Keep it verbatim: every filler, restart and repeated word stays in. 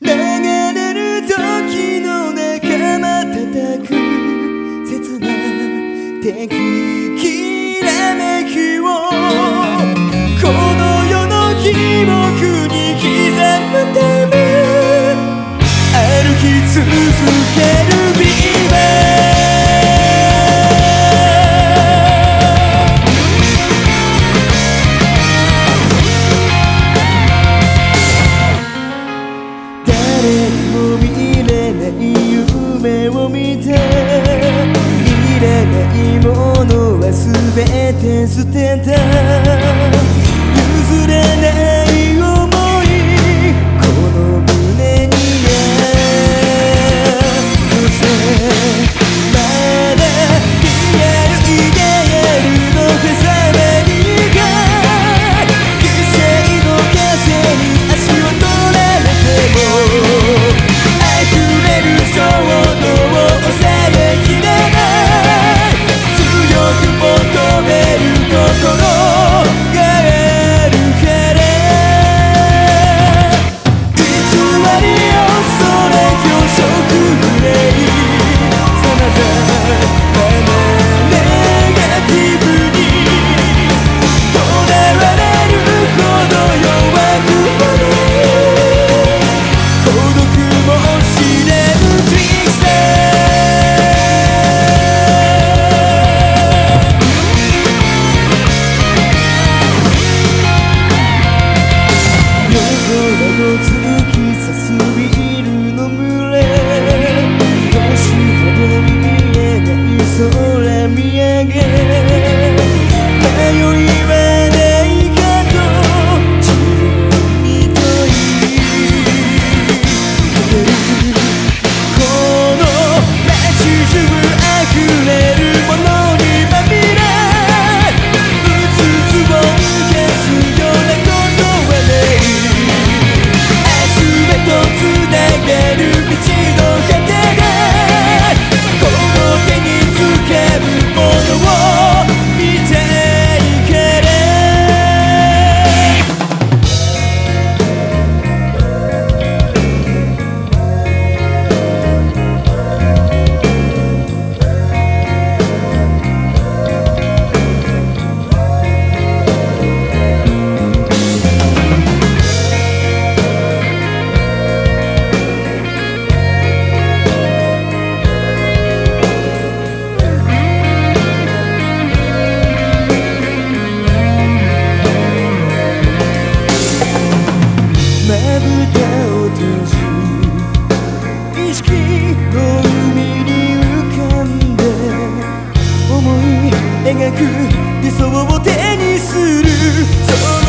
流れる時の仲間叩く切な敵きらめきをこの世の記憶に刻むため歩き続けるビーバー夢を見ていらないものはすべて捨てた譲れない想いこの胸にあるまだリアルイデアルの手触りが犠牲の風に足を取られても溢れる衝動を抑えきれない強く求める心があるから偽りをそれ今日食無礼さまざまなネガティブにとらわれるほど弱くもない孤独も知れぬトリックスター夜空と突き刺すビルの群れ星ほど見えない空見上げ迷いはないかと自分に問いかけるこの街中溢れるものにまみれうつつを消すようなことはない明日へとつながる道の果てでこの手につかむものを見たいからまぶたを閉じ意識の海に浮かんで思い描く理想を手にする